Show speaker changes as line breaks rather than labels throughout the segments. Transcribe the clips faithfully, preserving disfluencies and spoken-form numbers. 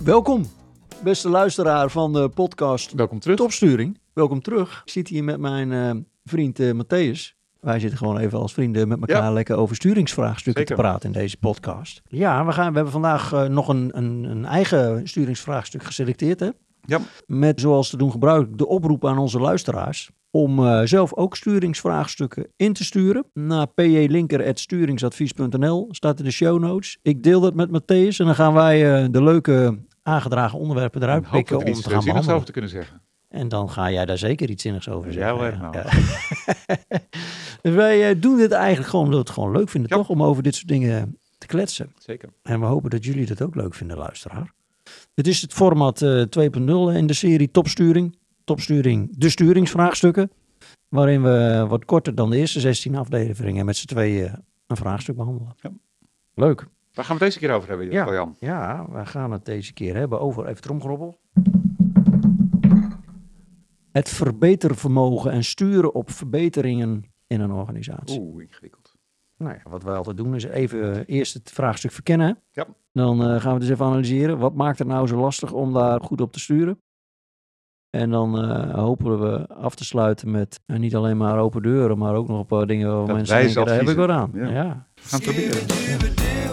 Welkom, beste luisteraar van de podcast
Welkom terug.
Topsturing. Welkom terug. Ik zit hier met mijn uh, vriend uh, Matthäus. Wij zitten gewoon even als vrienden met elkaar ja. lekker over sturingsvraagstukken Zeker. te praten in deze podcast. Ja, we, gaan, we hebben vandaag uh, nog een, een, een eigen sturingsvraagstuk geselecteerd. Hè?
Ja.
Met, zoals te doen gebruik, de oproep aan onze luisteraars om uh, zelf ook sturingsvraagstukken in te sturen naar p j linker apenstaartje sturingsadvies punt n l. Staat in de show notes. Ik deel dat met Matthäus en dan gaan wij uh, de leuke aangedragen onderwerpen eruit pikken om te gaan behandelen.
Over te kunnen zeggen.
En dan ga jij daar zeker iets zinnigs over zeggen.
Ja, wel helemaal. Ja.
Dus wij uh, doen dit eigenlijk gewoon omdat we het gewoon leuk vinden, ja. toch? Om over dit soort dingen te kletsen.
Zeker.
En we hopen dat jullie dat ook leuk vinden, luisteraar. Dit is het format uh, twee punt nul in de serie Topsturing. Topsturing, de sturingsvraagstukken. Waarin we wat korter dan de eerste zestien afleveringen met z'n tweeën een vraagstuk behandelen. Ja. Leuk.
Waar gaan we het deze keer over hebben,
ja,
Jan?
Ja, we gaan het deze keer hebben over, even tromgeroffel. Het verbetervermogen en sturen op verbeteringen in een organisatie.
Oeh, ingewikkeld.
Nou ja, wat we altijd doen is even eerst het vraagstuk verkennen.
Ja.
Dan uh, gaan we dus even analyseren. Wat maakt het nou zo lastig om daar goed op te sturen? En dan uh, hopen we af te sluiten met uh, niet alleen maar open deuren, maar ook nog een paar dingen waar dat mensen denken, daar heb ik wat aan. Ja. Ja.
We gaan het proberen. Ja.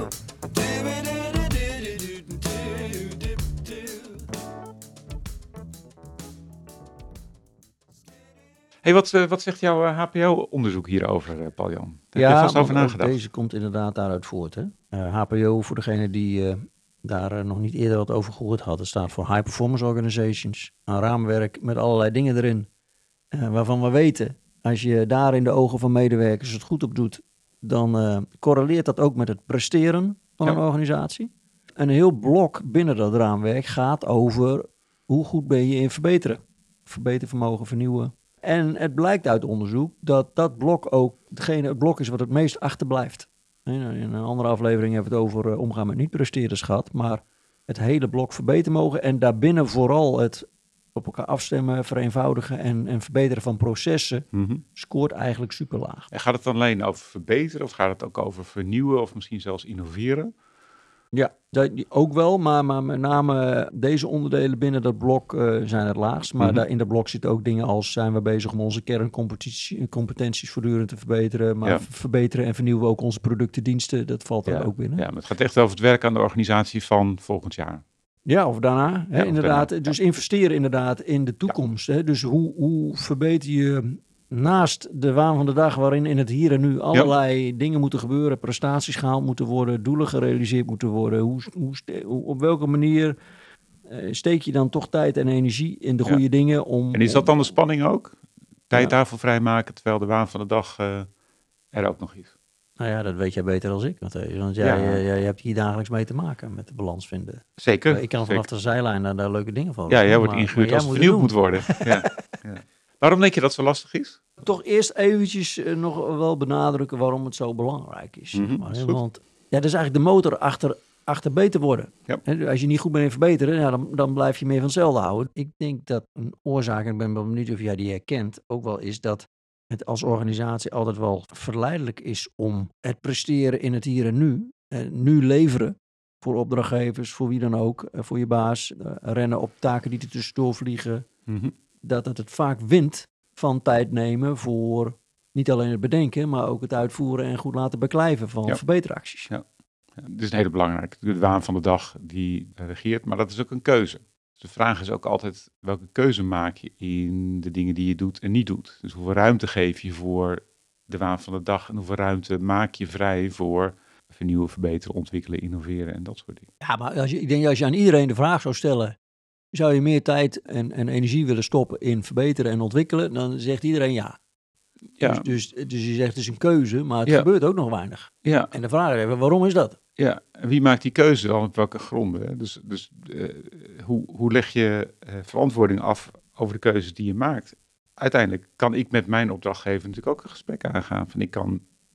Hey, wat, uh, wat zegt jouw uh, H P O-onderzoek hierover, uh, Paul-Jan? Heb
ja,
je vast over nagedacht?
Deze komt inderdaad daaruit voort. Hè? Uh, H P O, voor degene die uh, daar uh, nog niet eerder wat over gehoord had, het staat voor High Performance Organizations. Een raamwerk met allerlei dingen erin, uh, waarvan we weten, als je daar in de ogen van medewerkers het goed op doet, dan uh, correleert dat ook met het presteren van ja. een organisatie. Een heel blok binnen dat raamwerk gaat over hoe goed ben je in verbeteren. Verbetervermogen, vernieuwen. En het blijkt uit onderzoek dat dat blok ook degene, het blok is wat het meest achterblijft. In een andere aflevering hebben we het over uh, omgaan met niet-presteerders gehad. Maar het hele blok verbetermogen en daarbinnen vooral het op elkaar afstemmen, vereenvoudigen en, en verbeteren van processen mm-hmm. scoort eigenlijk super laag.
En gaat het dan alleen over verbeteren of gaat het ook over vernieuwen of misschien zelfs innoveren?
Ja, dat ook wel, maar, maar met name deze onderdelen binnen dat blok uh, zijn het laagst. Maar mm-hmm. daar in dat blok zitten ook dingen als zijn we bezig om onze kerncompetenties voortdurend te verbeteren. Maar ja. verbeteren en vernieuwen ook onze producten, diensten, dat valt er
ja.
ook binnen.
Ja, maar het gaat echt over het werk aan de organisatie van volgend jaar.
Ja, of daarna. Hè, ja, inderdaad. Daarna. Dus
ja.
investeren inderdaad in de toekomst. Ja. Hè, dus hoe, hoe verbeter je naast de waan van de dag waarin in het hier en nu allerlei ja. dingen moeten gebeuren, prestaties gehaald moeten worden, doelen gerealiseerd moeten worden. Hoe, hoe, hoe, op welke manier uh, steek je dan toch tijd en energie in de goede ja. dingen? Om,
en is dat dan de spanning ook? Tijd
ja.
daarvoor vrijmaken terwijl de waan van de dag uh, er ook nog is?
Nou ja, dat weet jij beter dan ik. Want, want jij, ja. jij, jij hebt hier dagelijks mee te maken met de balans vinden.
Zeker.
Ik kan vanaf
zeker.
de zijlijn daar, daar leuke dingen van.
Ja, jij wordt ingehuurd als het vernieuwd moet worden. ja. Ja. Waarom denk je dat het zo lastig is?
Toch eerst eventjes uh, nog wel benadrukken waarom het zo belangrijk is.
Mm-hmm,
maar,
is
want ja, dat is eigenlijk de motor achter, achter beter worden.
Ja.
He, als je niet goed bent in verbeteren, ja, dan, dan blijf je meer van hetzelfde houden. Ik denk dat een oorzaak, en ik ben wel benieuwd of jij die herkent, ook wel is dat het als organisatie altijd wel verleidelijk is om het presteren in het hier en nu. Uh, nu leveren voor opdrachtgevers, voor wie dan ook, uh, voor je baas. Uh, rennen op taken die er tussendoor vliegen.
Mm-hmm.
Dat het het vaak wint van tijd nemen voor niet alleen het bedenken, maar ook het uitvoeren en goed laten beklijven van ja. verbeteracties.
Ja. Ja, dit is een hele belangrijke. De waan van de dag die regeert, maar dat is ook een keuze. Dus de vraag is ook altijd, welke keuze maak je in de dingen die je doet en niet doet? Dus hoeveel ruimte geef je voor de waan van de dag en hoeveel ruimte maak je vrij voor vernieuwen, verbeteren, ontwikkelen, innoveren en dat soort dingen.
Ja, maar als je, ik denk dat als je aan iedereen de vraag zou stellen, zou je meer tijd en, en energie willen stoppen in verbeteren en ontwikkelen, dan zegt iedereen ja.
ja.
Dus, dus, dus je zegt het is een keuze, maar het
ja.
gebeurt ook nog weinig.
Ja.
En de vraag is even, waarom is dat?
Ja, en wie maakt die keuze dan op welke gronden? Hè? Dus, dus uh, hoe, hoe leg je uh, verantwoording af over de keuzes die je maakt? Uiteindelijk kan ik met mijn opdrachtgever natuurlijk ook een gesprek aangaan. Van ik kan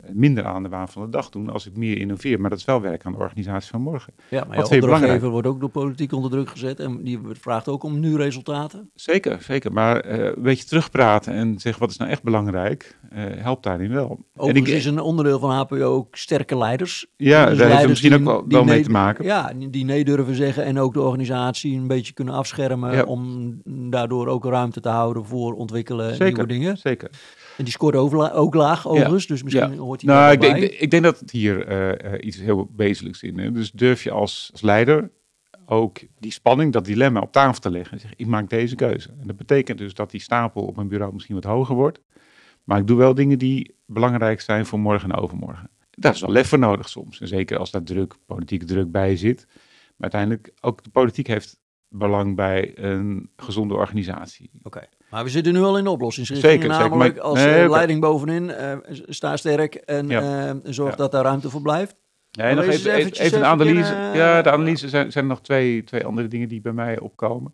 minder aan de waan van de dag doen als ik meer innoveer. Maar dat is wel werk aan de organisatie van morgen.
Ja, maar
Wat
je
vind je belangrijk?
opdrachtgever wordt ook door politiek onder druk gezet en die vraagt ook om nu resultaten.
Zeker, zeker. Maar uh, een beetje terugpraten en zeggen wat is nou echt belangrijk, uh, helpt daarin wel.
Overigens
en ik,
is een onderdeel van H P O ook sterke leiders.
Ja,
dus
daar heeft het misschien
die,
ook wel, wel mee
nee,
te maken.
Ja, die nee durven zeggen en ook de organisatie een beetje kunnen afschermen ja. om daardoor ook ruimte te houden voor ontwikkelen en nieuwe dingen.
Zeker.
En die scoort ook, ook laag overigens, ja. dus misschien ja. hoort hij
nou,
daar
ik,
bij.
denk, ik denk dat het hier uh, uh, iets heel wezenlijks in is. Dus durf je als, als leider ook die spanning, dat dilemma op tafel te leggen. En zeg, ik maak deze keuze. En dat betekent dus dat die stapel op mijn bureau misschien wat hoger wordt. Maar ik doe wel dingen die belangrijk zijn voor morgen en overmorgen. Daar is wel lef voor nodig soms. En zeker als daar druk, politieke druk bij zit. Maar uiteindelijk, ook de politiek heeft belang bij een gezonde organisatie.
Oké, okay. Maar we zitten nu al in de oplossingsrichting.
Zeker,
namelijk
zeker. Maar,
als
nee,
uh, leiding bovenin, uh, sta sterk en ja. uh, zorg ja. dat daar ruimte voor blijft.
Ja, en nog even, even, even een analyse. In, uh, ja, de analyse zijn, zijn nog twee, twee andere dingen die bij mij opkomen.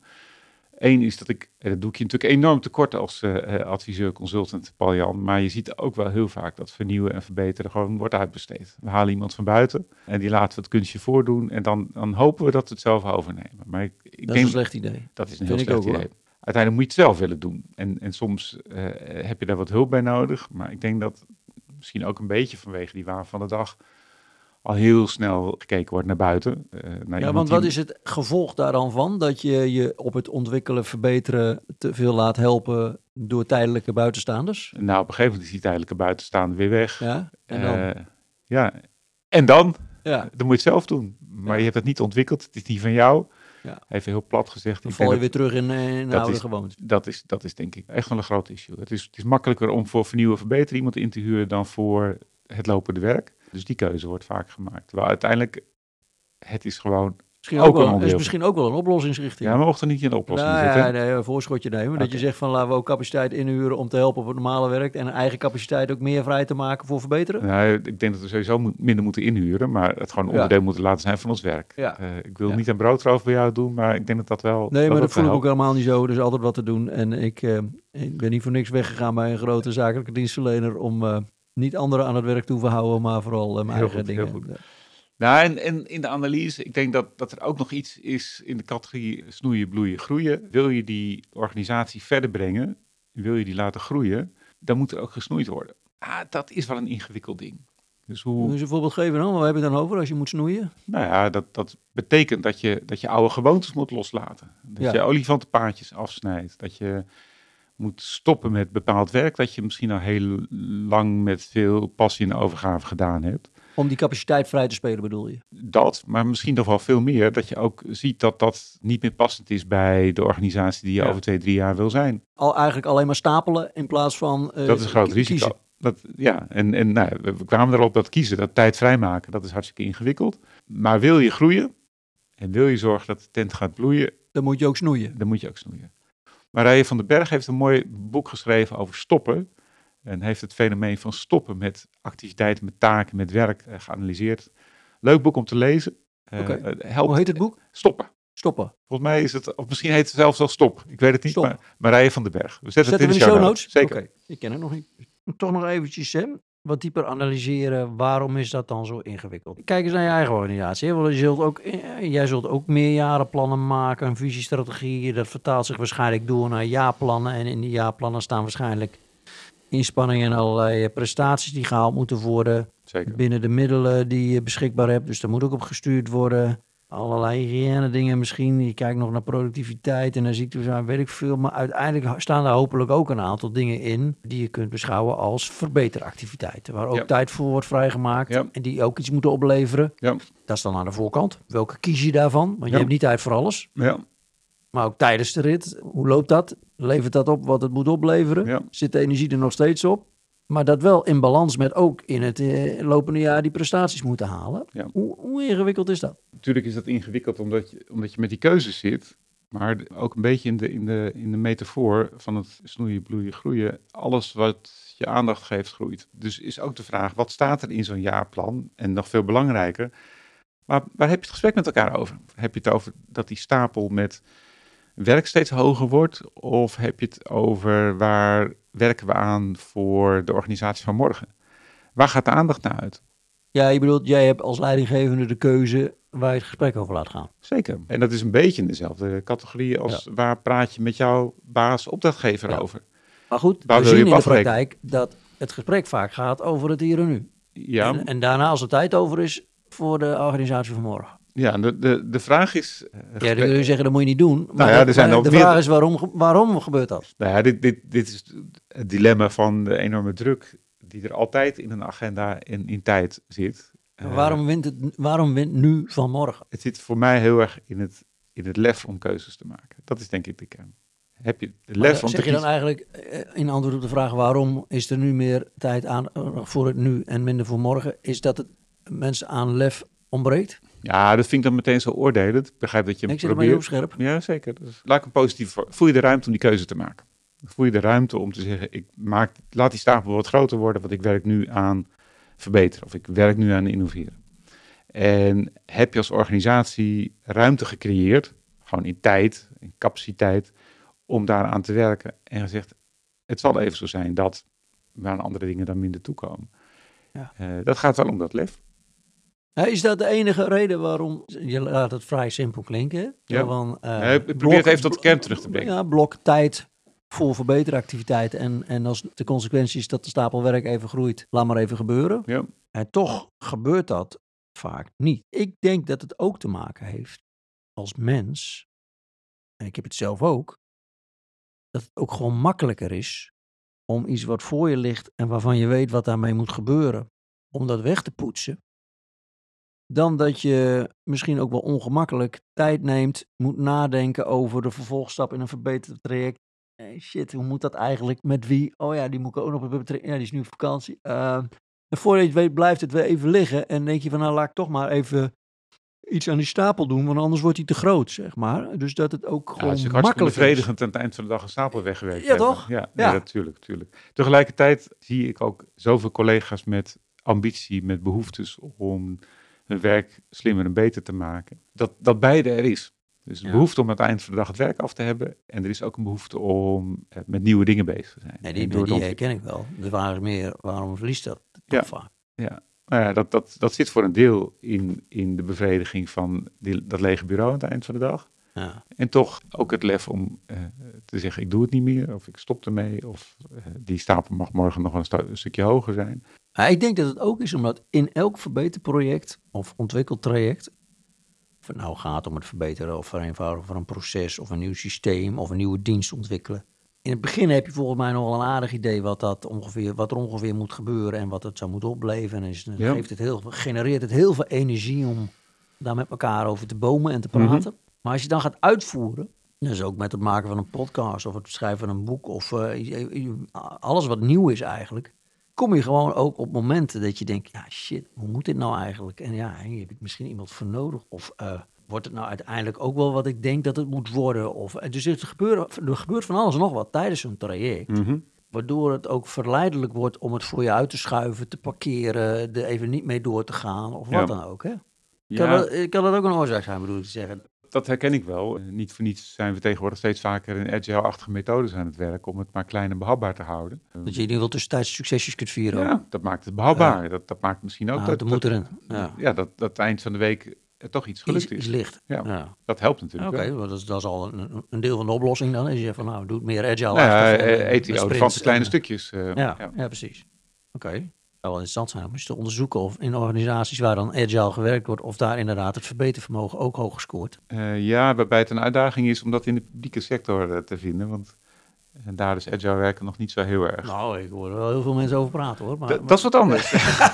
Eén is dat ik, dat doe ik je natuurlijk enorm tekort als uh, adviseur, consultant, Paul-Jan. Maar je ziet ook wel heel vaak dat vernieuwen en verbeteren gewoon wordt uitbesteed. We halen iemand van buiten en die laten we het kunstje voordoen. En dan, dan hopen we dat we het zelf overnemen. Maar ik, ik
dat
denk,
is een slecht idee.
Dat is een
Vind
heel slecht idee. Hoor. Uiteindelijk moet je het zelf willen doen. En, en soms uh, heb je daar wat hulp bij nodig. Maar ik denk dat misschien ook een beetje vanwege die waan van de dag al heel snel gekeken wordt naar buiten. Uh, naar
ja, want wat die... is het gevolg daar dan van? Dat je je op het ontwikkelen, verbeteren te veel laat helpen door tijdelijke buitenstaanders?
Nou, op een gegeven moment is die tijdelijke buitenstaander weer weg.
Ja, en dan?
Uh, ja, en dan?
Ja.
Dan moet je het zelf doen. Maar ja. je hebt het niet ontwikkeld, het is niet van jou.
Ja.
Even heel plat gezegd.
Dan val je weer terug in, in de oude gewoonte.
Dat is, dat is denk ik echt wel een groot issue. Het is, het is makkelijker om voor vernieuwen verbeteren iemand in te huren dan voor het lopende werk. Dus die keuze wordt vaak gemaakt. Terwijl uiteindelijk, het is gewoon
misschien ook, ook wel, is misschien ook wel een oplossingsrichting.
Ja, maar we mochten niet in de oplossing
nou,
zitten.
Ja, nee, een voorschotje nemen. Okay. Dat je zegt van laten we ook capaciteit inhuren om te helpen op het normale werk. En een eigen capaciteit ook meer vrij te maken voor verbeteren.
Nou, ik denk dat we sowieso mo- minder moeten inhuren. Maar het gewoon een onderdeel ja. moeten laten zijn van ons werk. Ja. Uh, ik wil ja. niet een broodroof bij jou doen, maar ik denk dat dat wel...
Nee, maar dat, dat voel ik
helpt.
ook helemaal niet zo. Er is altijd wat te doen. En ik, uh, ik ben niet voor niks weggegaan bij een grote zakelijke dienstverlener om... Uh, niet anderen aan het werk toe verhouden, maar vooral uh, mijn heel eigen goed, dingen.
Heel goed. Nou, en, en in de analyse, ik denk dat, dat er ook nog iets is in de categorie snoeien, bloeien, groeien. Wil je die organisatie verder brengen, wil je die laten groeien, dan moet er ook gesnoeid worden. Ah, dat is wel een ingewikkeld ding. Dus hoe...
Kun je een voorbeeld geven dan? Waar heb je het dan over als je moet snoeien?
Nou ja, dat, dat betekent dat je, dat je oude gewoontes moet loslaten. Dat ja. je olifantenpaadjes afsnijdt, dat je... moet stoppen met bepaald werk dat je misschien al heel lang met veel passie en overgave gedaan hebt.
Om die capaciteit vrij te spelen bedoel je?
Dat, maar misschien nog wel veel meer. Dat je ook ziet dat dat niet meer passend is bij de organisatie die je ja. over twee, drie jaar wil zijn.
Al eigenlijk alleen maar stapelen in plaats van uh,
Dat is een groot risico. Dat, ja, en, en nou, we kwamen erop dat kiezen, dat tijd vrijmaken, dat is hartstikke ingewikkeld. Maar wil je groeien en wil je zorgen dat de tent gaat bloeien...
Dan moet je ook snoeien.
Dan moet je ook snoeien. Marije van den Berg heeft een mooi boek geschreven over stoppen. En heeft het fenomeen van stoppen met activiteiten, met taken, met werk uh, geanalyseerd. Leuk boek om te lezen. Uh,
okay. uh, Hoe heet het boek?
Stoppen.
Stoppen.
Volgens mij is het, of misschien heet het zelfs al Stop. Ik weet het niet, Stop. Maar Marije van den Berg. We zetten,
zetten
het in
we
de
show
notes.
notes?
Zeker.
Okay. Ik ken het nog niet. Toch nog eventjes, hè? Wat dieper analyseren, waarom is dat dan zo ingewikkeld? Kijk eens naar je eigen organisatie. Hè? Want je zult ook, jij zult ook meerjarenplannen maken, een visiestrategie. Dat vertaalt zich waarschijnlijk door naar jaarplannen. En in die jaarplannen staan waarschijnlijk inspanningen en allerlei prestaties die gehaald moeten worden.
Zeker.
Binnen de middelen die je beschikbaar hebt. Dus daar moet ook op gestuurd worden. Allerlei hygiëne dingen misschien. Je kijkt nog naar productiviteit en dan ziekteverzuim, weet ik veel. Maar uiteindelijk staan daar hopelijk ook een aantal dingen in die je kunt beschouwen als verbeteractiviteiten. Waar ook ja. tijd voor wordt vrijgemaakt ja. en die ook iets moeten opleveren.
Ja.
Dat is dan aan de voorkant. Welke kies je daarvan? Want je
ja.
hebt niet tijd voor alles.
Ja.
Maar ook tijdens de rit. Hoe loopt dat? Levert dat op wat het moet opleveren?
Ja.
Zit de energie er nog steeds op? Maar dat wel in balans met ook in het eh, lopende jaar die prestaties moeten halen.
Ja.
Hoe, hoe ingewikkeld is dat?
Natuurlijk is dat ingewikkeld omdat je, omdat je met die keuzes zit. Maar ook een beetje in de, in, de, in de metafoor van het snoeien, bloeien, groeien. Alles wat je aandacht geeft, groeit. Dus is ook de vraag, wat staat er in zo'n jaarplan? En nog veel belangrijker, maar waar heb je het gesprek met elkaar over? Heb je het over dat die stapel met werk steeds hoger wordt? Of heb je het over waar werken we aan voor de organisatie van morgen? Waar gaat de aandacht naar uit?
Ja, je bedoelt, jij hebt als leidinggevende de keuze waar je het gesprek over laat gaan.
Zeker. En dat is een beetje in dezelfde categorie als ja. waar praat je met jouw baas opdrachtgever ja. over.
Maar goed, waar we zien in de afrekenen? praktijk dat het gesprek vaak gaat over het hier en nu.
Ja.
En, en daarna als er tijd over is voor de organisatie van morgen.
Ja, de, de, de vraag is... Uh,
ja, dan wil je zeggen, dat moet je niet doen. Maar
nou ja, er zijn
de,
ook
de
meer...
vraag is, waarom, waarom gebeurt dat?
Nou ja, dit, dit, dit is het dilemma van de enorme druk die er altijd in een agenda en in tijd zit.
Uh, waarom, wint het, waarom wint nu van morgen?
Het zit voor mij heel erg in het, in het lef om keuzes te maken. Dat is denk ik de kern. Heb je de lef
maar,
om
zeg
te
je dan eigenlijk in antwoord op de vraag waarom is er nu meer tijd aan voor het nu en minder voor morgen, is dat het mensen aan lef ontbreekt?
Ja, dat vind ik dan meteen zo oordelend. Ik begrijp dat je
ik
probeert...
zit er heel scherp.
Ja, zeker. Dus laat ik hem positief voor. Voel je de ruimte om die keuze te maken? Voel je de ruimte om te zeggen, ik maak, laat die stapel wat groter worden, want ik werk nu aan verbeteren of ik werk nu aan innoveren. En heb je als organisatie ruimte gecreëerd, gewoon in tijd, in capaciteit, om daaraan te werken en gezegd, het zal even zo zijn dat we aan andere dingen dan minder toekomen. Ja. Uh, dat gaat wel om dat lef.
Ja, is dat de enige reden waarom, je laat het vrij simpel klinken.
Ja.
Van, uh,
ja, ik probeer het even tot de kern terug te brengen.
Ja, blok tijd voor verbeteractiviteiten en, en als de consequentie is dat de stapel werk even groeit, laat maar even gebeuren.
Ja.
En toch gebeurt dat vaak niet. Ik denk dat het ook te maken heeft als mens, en ik heb het zelf ook, dat het ook gewoon makkelijker is om iets wat voor je ligt en waarvan je weet wat daarmee moet gebeuren, om dat weg te poetsen, dan dat je misschien ook wel ongemakkelijk tijd neemt, moet nadenken over de vervolgstap in een verbeterd traject. Hey, shit, hoe moet dat eigenlijk? Met wie? Oh ja, die moet ik ook nog betrekken. Ja, die is nu op vakantie. Uh, en voordat je het weet, blijft het weer even liggen. En denk je van, nou laat ik toch maar even iets aan die stapel doen, want anders wordt hij te groot, zeg maar. Dus dat het ook gewoon
ja, het is
makkelijk
bevredigend is. Aan het eind van de dag een stapel weggewerkt
ja,
hebben.
Toch?
Ja,
ja,
nee, natuurlijk, natuurlijk. Tegelijkertijd zie ik ook zoveel collega's met ambitie, met behoeftes om hun werk slimmer en beter te maken. Dat, dat beide er is. Dus de ja. behoefte om aan het eind van de dag het werk af te hebben. En er is ook een behoefte om uh, met nieuwe dingen bezig te zijn.
Nee, die die, die herken ik wel. De vraag is meer, waarom verliest dat toch
ja.
vaak?
Ja, nou ja dat, dat, dat zit voor een deel in, in de bevrediging van die, dat lege bureau aan het eind van de dag.
Ja.
En toch ook het lef om uh, te zeggen, ik doe het niet meer. Of ik stop ermee. Of uh, die stapel mag morgen nog een, stu- een stukje hoger zijn.
Ja, ik denk dat het ook is omdat in elk verbeterproject of ontwikkeltraject, of het nou gaat om het verbeteren of vereenvoudigen van een proces of een nieuw systeem of een nieuwe dienst ontwikkelen. In het begin heb je volgens mij nog wel een aardig idee wat, dat ongeveer, wat er ongeveer moet gebeuren en wat het zou moeten opleveren. En is, dan ja. geeft het heel, genereert het heel veel energie om daar met elkaar over te bomen en te praten. Mm-hmm. Maar als je dan gaat uitvoeren, dus ook met het maken van een podcast of het schrijven van een boek of uh, alles wat nieuw is eigenlijk, kom je gewoon ook op momenten dat je denkt, ja shit, hoe moet dit nou eigenlijk? En ja, hier heb ik misschien iemand voor nodig. Of uh, wordt het nou uiteindelijk ook wel wat ik denk dat het moet worden? Of, dus er gebeurt, er gebeurt van alles en nog wat tijdens zo'n traject.
Mm-hmm.
Waardoor het ook verleidelijk wordt om het voor je uit te schuiven, te parkeren, er even niet mee door te gaan of wat ja. dan ook. Hè? Kan, ja. dat, kan dat ook een oorzaak zijn, bedoel ik te zeggen?
Dat herken ik wel. Niet voor niets zijn we tegenwoordig steeds vaker in agile-achtige methodes aan het werken om het maar klein en behapbaar te houden.
Dat je in ieder geval tussentijds succesjes kunt vieren.
Ja, ook. Dat maakt het behapbaar. Uh, dat, dat maakt misschien ook
uh,
dat,
de moed erin.
Ja, ja dat, dat eind van de week er toch iets gelukt is.
Iets licht.
Ja, ja. Dat helpt natuurlijk.
Oké, okay, dat, dat is al een, een deel van de oplossing dan. Is je zegt van nou, doe het meer agile.
Nou ja, eet die olifanten kleine stukjes. Uh,
ja, ja. ja, precies. Oké. Okay. Het zou wel interessant zijn om eens te onderzoeken of in organisaties waar dan agile gewerkt wordt, of daar inderdaad het verbetervermogen ook hoog gescoord.
Uh, ja, waarbij het een uitdaging is om dat in de publieke sector uh, te vinden, want uh, daar is agile werken nog niet zo heel erg.
Nou, ik hoor er wel heel veel mensen over praten hoor. Maar,
D- dat is wat anders.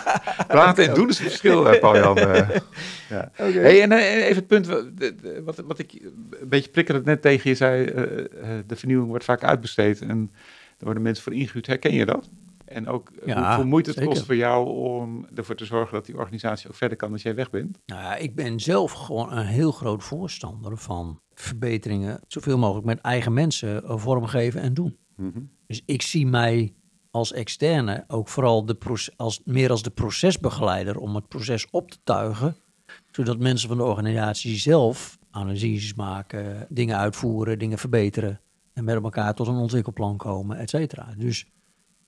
Praten en doen is een verschil, uh, Paul-Jan. Uh, ja. Okay. Hey, en uh, even het punt, wat, wat ik een beetje prikkelend net tegen je zei, uh, uh, de vernieuwing wordt vaak uitbesteed en er worden mensen voor ingehuurd. Herken je dat? En ook ja, hoeveel moeite het zeker. kost voor jou om ervoor te zorgen dat die organisatie ook verder kan als jij weg bent?
Nou ja, ik ben zelf gewoon een heel groot voorstander van verbeteringen, zoveel mogelijk met eigen mensen vormgeven en doen.
Mm-hmm.
Dus ik zie mij als externe ook vooral de proces, als, meer als de procesbegeleider om het proces op te tuigen, zodat mensen van de organisatie zelf analyses maken, dingen uitvoeren, dingen verbeteren en met elkaar tot een ontwikkelplan komen, et cetera. Dus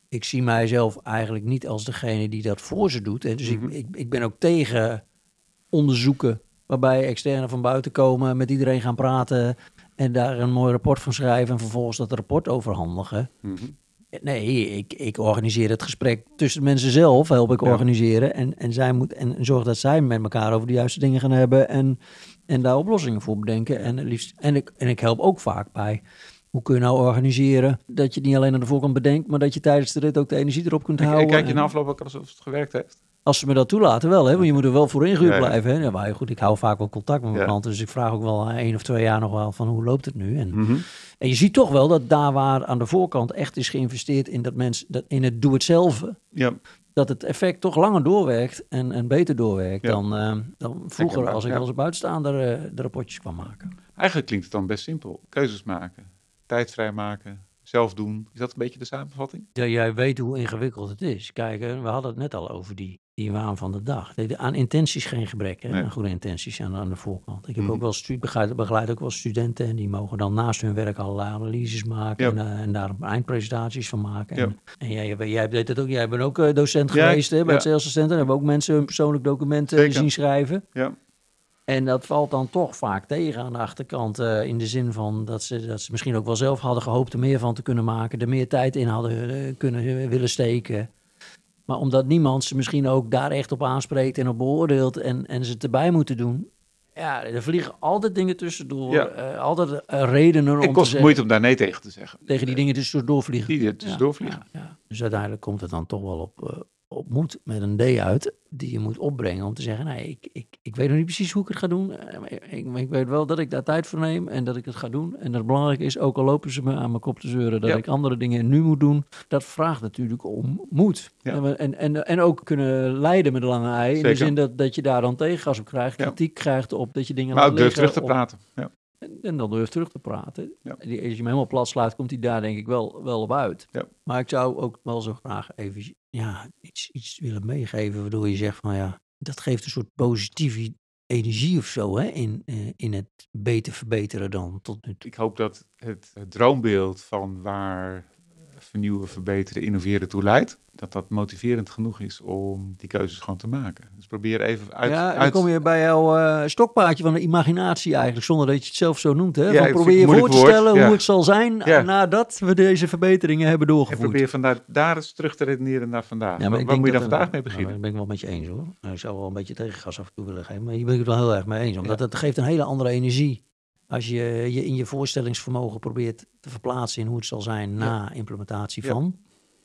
ik zie mijzelf eigenlijk niet als degene die dat voor ze doet. Hè. Dus mm-hmm. ik, ik, ik ben ook tegen onderzoeken waarbij externen van buiten komen, met iedereen gaan praten en daar een mooi rapport van schrijven en vervolgens dat rapport overhandigen. Mm-hmm. Nee, ik, ik organiseer het gesprek tussen de mensen zelf, help ik ja. organiseren. En, en, zij moet, en zorg dat zij met elkaar over de juiste dingen gaan hebben en, en daar oplossingen voor bedenken. En, liefst, en, ik, en ik help ook vaak bij, hoe kun je nou organiseren dat je het niet alleen aan de voorkant bedenkt, maar dat je tijdens de rit ook de energie erop kunt
en,
houden.
En kijk je na afloop ook alsof het gewerkt heeft?
Als ze me dat toelaten wel, hè? Want je moet er wel voor ingehuurd ja, ja. blijven. Hè? Ja, maar goed, ik hou vaak wel contact met mijn ja. klanten. Dus ik vraag ook wel één of twee jaar nog wel van hoe loopt het nu? En, mm-hmm. en je ziet toch wel dat daar waar aan de voorkant echt is geïnvesteerd in dat mensen, dat in het doe-het-zelf, ja. dat het effect toch langer doorwerkt en, en beter doorwerkt ja. dan, uh, dan vroeger als ik ja. als buitenstaander uh, de rapportjes kwam maken.
Eigenlijk klinkt het dan best simpel. Keuzes maken, tijd vrijmaken, zelf doen. Is dat een beetje de samenvatting?
Ja, jij weet hoe ingewikkeld het is. Kijk, we hadden het net al over die, die waan van de dag. Aan intenties geen gebrek, hè? Nee. Aan goede intenties aan, aan de voorkant. Ik heb mm. ook wel stu- begeleid, begeleid ook wel studenten en die mogen dan naast hun werk allerlei analyses maken ja. en, uh, en daar eindpresentaties van maken. Ja. En, en jij, jij, deed het ook, jij bent ook uh, docent ja, geweest hè, bij ja. het Sales Center. Hebben we ook mensen hun persoonlijk documenten Zeker. zien schrijven. Ja. En dat valt dan toch vaak tegen aan de achterkant. Uh, in de zin van dat ze, dat ze misschien ook wel zelf hadden gehoopt er meer van te kunnen maken. Er meer tijd in hadden uh, kunnen uh, willen steken. Maar omdat niemand ze misschien ook daar echt op aanspreekt en op beoordeelt. En, en ze het erbij moeten doen. Ja, er vliegen altijd dingen tussendoor. Ja. Uh, altijd uh, redenen om
het kost
te zeggen,
moeite om daar nee tegen te zeggen.
Tegen die dingen tussendoor vliegen.
Die er tussendoor vliegen.
Ja, ja. Dus uiteindelijk komt het dan toch wel op... Uh, op moed met een D uit, die je moet opbrengen om te zeggen, nee, ik, ik, ik weet nog niet precies hoe ik het ga doen. Ik, ik weet wel dat ik daar tijd voor neem en dat ik het ga doen. En dat het belangrijk is, ook al lopen ze me aan mijn kop te zeuren, dat ja. ik andere dingen nu moet doen. Dat vraagt natuurlijk om moed. Ja. En, en, en ook kunnen leiden met een lange ei. Zeker. In de zin dat, dat je daar dan tegengas op krijgt, kritiek ja. krijgt op dat je dingen
maar laat liggen. Maar ook durf terug te praten. Ja.
En, en dan durf terug te praten. Ja. Als je hem helemaal plat slaat, komt hij daar denk ik wel, wel op uit. Ja. Maar ik zou ook wel zo graag even ja, iets, iets willen meegeven, waardoor je zegt van ja, dat geeft een soort positieve energie of zo hè, in, in het beter verbeteren dan tot nu toe.
Ik hoop dat het, het droombeeld van waar vernieuwen, verbeteren, innoveren toe leidt, dat dat motiverend genoeg is om die keuzes gewoon te maken. Dus probeer even uit...
Ja, dan
uit...
kom je bij jouw uh, stokpaardje van de imaginatie eigenlijk, zonder dat je het zelf zo noemt. Hè? Ja, van probeer je voor te woord. stellen ja. hoe het zal zijn ja. nadat we deze verbeteringen hebben doorgevoerd.
En probeer vandaar daar eens terug te redeneren naar vandaag. Ja, maar Waar moet je dan vandaag een, mee beginnen?
Nou, daar ben ik wel met je eens hoor. Nou, ik zou wel een beetje tegengas af en toe willen geven, maar hier ben ik het wel heel erg mee eens. Omdat ja. het geeft een hele andere energie. Als je je in je voorstellingsvermogen probeert te verplaatsen in hoe het zal zijn na ja. implementatie van... Ja.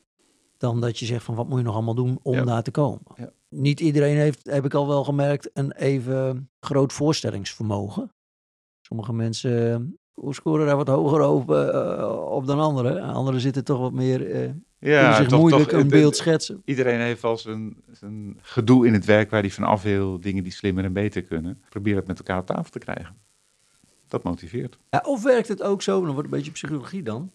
dan dat je zegt van wat moet je nog allemaal doen om ja. daar te komen. Ja. Niet iedereen heeft, heb ik al wel gemerkt, een even groot voorstellingsvermogen. Sommige mensen scoren daar wat hoger op, uh, op dan anderen. Anderen zitten toch wat meer... Uh, ja, zich toch, moeilijk toch, een beeld schetsen.
Iedereen heeft wel zijn, zijn gedoe in het werk waar hij van af wil, dingen die slimmer en beter kunnen. Probeer het met elkaar op tafel te krijgen. Dat motiveert.
Ja, of werkt het ook zo, dan wordt het een beetje psychologie dan,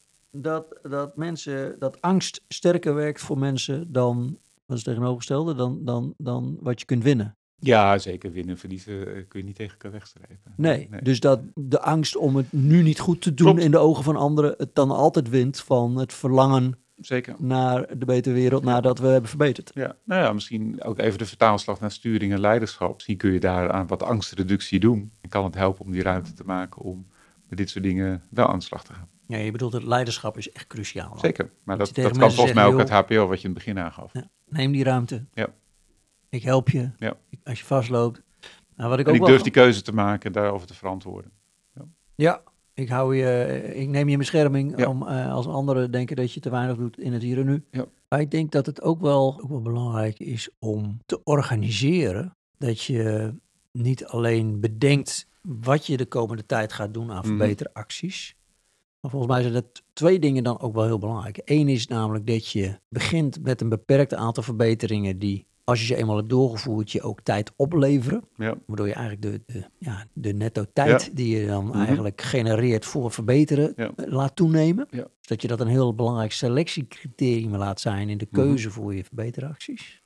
dat, dat mensen, dat angst sterker werkt voor mensen dan, wat is het tegenovergestelde, dan, dan, dan wat je kunt winnen.
Ja, zeker. Winnen, verliezen kun je niet tegen elkaar wegstrepen.
Nee, nee, dus dat de angst om het nu niet goed te doen Klopt. in de ogen van anderen het dan altijd wint van het verlangen
Zeker.
naar de betere wereld, ja. nadat we hebben verbeterd.
Ja, nou ja, misschien ook even de vertaalslag naar sturing en leiderschap. Misschien kun je daar aan wat angstreductie doen. En kan het helpen om die ruimte te maken om met dit soort dingen wel aan de slag te gaan.
Ja, je bedoelt het leiderschap is echt cruciaal. Dan.
Zeker, maar dat, dat kan volgens zeggen, mij ook het H P O wat je in het begin aangaf. Ja,
neem die ruimte.
Ja.
Ik help je ja. als je vastloopt. Nou, wat ik
en
ook
ik
wel...
durf die keuze te maken en daarover te verantwoorden. Ja,
ja ik, hou je, ik neem je in bescherming ja. om uh, als anderen denken dat je te weinig doet in het hier en nu. Ja. Maar ik denk dat het ook wel, ook wel belangrijk is om te organiseren. Dat je niet alleen bedenkt wat je de komende tijd gaat doen aan verbeteracties. Mm. Maar volgens mij zijn dat twee dingen dan ook wel heel belangrijk. Eén is namelijk dat je begint met een beperkt aantal verbeteringen die, als je ze eenmaal hebt doorgevoerd, je ook tijd opleveren. Ja. Waardoor je eigenlijk de, de, ja, de netto tijd ja. die je dan mm-hmm. eigenlijk genereert voor verbeteren ja. laat toenemen. Ja. Dus dat je dat een heel belangrijk selectiecriterium laat zijn in de keuze mm-hmm. voor je verbeteracties.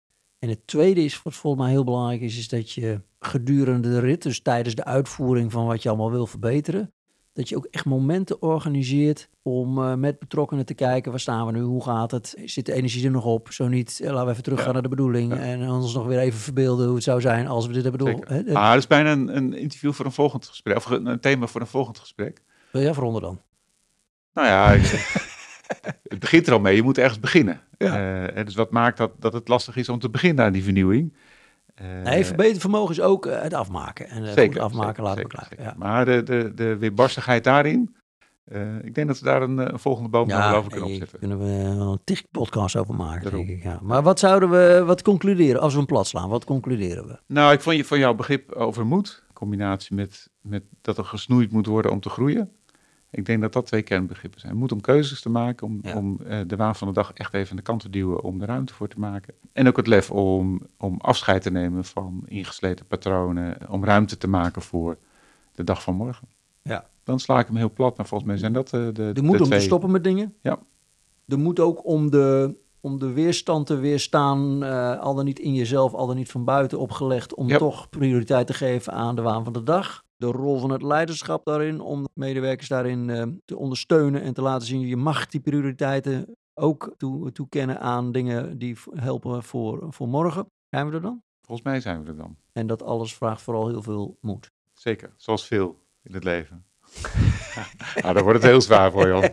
En het tweede is, wat volgens mij heel belangrijk is, is dat je gedurende de rit, dus tijdens de uitvoering van wat je allemaal wil verbeteren, dat je ook echt momenten organiseert om uh, met betrokkenen te kijken, waar staan we nu, hoe gaat het, zit de energie er nog op, zo niet, uh, laten we even teruggaan ja. naar de bedoeling ja. en ons nog weer even verbeelden hoe het zou zijn als we dit hebben door.
Hè? Ah, dat is bijna een, een interview voor een volgend gesprek, of een thema voor een volgend gesprek.
Wil jij verronden dan?
Nou ja, ik, het begint er al mee, je moet ergens beginnen. Ja. Uh, dus wat maakt dat, dat het lastig is om te beginnen aan die vernieuwing?
Uh, nee, verbetervermogen is ook uh, het afmaken. En uh, zeker, goed afmaken zeker, laten we klaar. Ja.
Maar de, de, de weerbarstigheid daarin, uh, ik denk dat we daar een, een volgende boom ja, over kunnen opzetten.
Daar kunnen we wel een tig podcast over maken, denk ik. Ja. Maar wat zouden we, wat concluderen, als we hem plat slaan, wat concluderen we?
Nou, ik vond je van jouw begrip over moed, in combinatie met, met dat er gesnoeid moet worden om te groeien. Ik denk dat dat twee kernbegrippen zijn. Moed om keuzes te maken, om, ja. om uh, de waan van de dag echt even aan de kant te duwen, om er ruimte voor te maken. En ook het lef om, om afscheid te nemen van ingesleten patronen, om ruimte te maken voor de dag van morgen.
Ja.
Dan sla ik hem heel plat, maar volgens mij zijn dat uh, de, de
De moed
de
om
twee.
te stoppen met dingen.
Ja.
De moed ook om de, om de weerstand te weerstaan, uh, al dan niet in jezelf, al dan niet van buiten opgelegd, om ja. toch prioriteit te geven aan de waan van de dag. De rol van het leiderschap daarin, om medewerkers daarin uh, te ondersteunen en te laten zien, je mag die prioriteiten ook toe, toekennen aan dingen die helpen voor, voor morgen. Zijn we er dan?
Volgens mij zijn we er dan.
En dat alles vraagt vooral heel veel moed.
Zeker, zoals veel in het leven. Nou, dan wordt het heel zwaar voor je.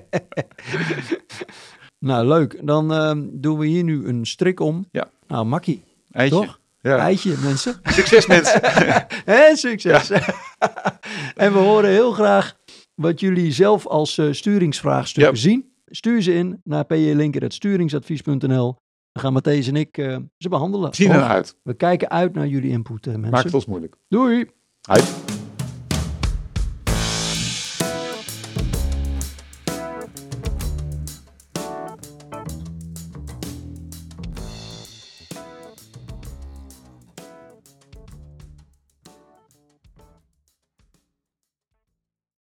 Nou, leuk. Dan uh, doen we hier nu een strik om.
Ja.
Nou, makkie.
Eitje.
Toch?
Ja.
Eitje, mensen.
Succes, mensen.
En succes.
Ja.
En we horen heel graag wat jullie zelf als uh, sturingsvraagstukken
Yep.
zien. Stuur ze in naar p j linker apenstaartje sturingsadvies punt n l. Dan gaan Matthijs en ik uh, ze behandelen.
Zien er uit.
We kijken uit naar jullie input, uh, mensen.
Maakt het ons moeilijk.
Doei.
Uit.